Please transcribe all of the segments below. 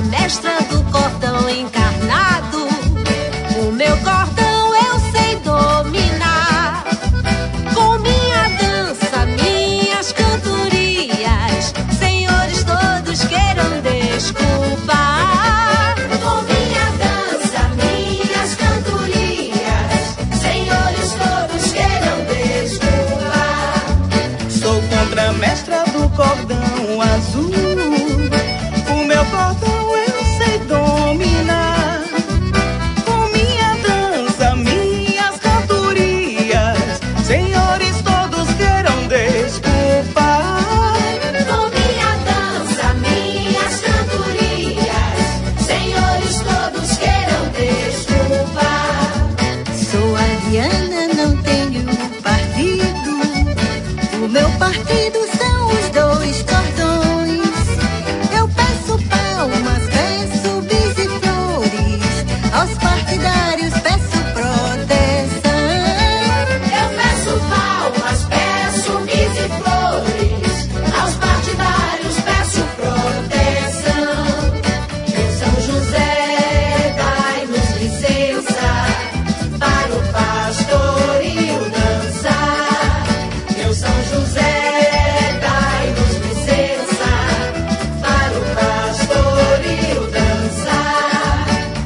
a mestra do cordão encarnado. O meu cordão eu sei dominar, com minha dança, minhas cantorias. Senhores todos queiram desculpar. Com minha dança, minhas cantorias. Senhores todos queiram desculpar. Sou contra a mestra do cordão azul. O meu cordão eu sei dominar, com minha dança, minhas cantorias. Senhores todos queiram desculpar. Com minha dança, minhas cantorias. Senhores todos queiram desculpar. Sou ariana, não tenho partido. O meu partido são os dois cordões. Eu peço palmas, peço bis e flores. Aos partidários peço proteção. Eu peço palmas, peço bis e flores. Aos partidários peço proteção. Meu São José, dai-nos licença para o pastoril dançar. Meu São José, dai-nos licença para o pastoril dançar.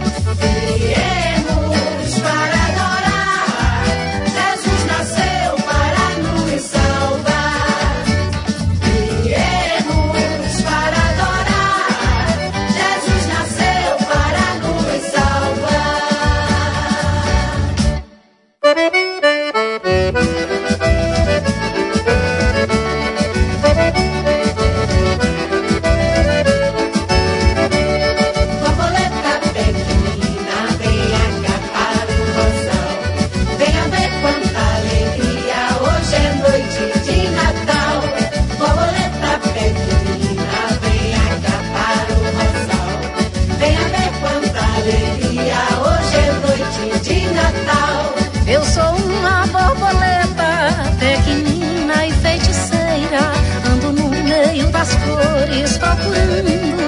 Viemos para adorar, Jesus nasceu para nos salvar. Viemos para adorar, Jesus nasceu para nos salvar. Borboleta pequenina, venha cá para o rosal. Venha ver quanta alegria, hoje é noite de Natal. Borboleta pequenina, venha cá para o rosal. Venha ver quanta alegria, hoje é noite de Natal. Eu sou uma borboleta pequenina e feiticeira. Ando no meio das flores procurando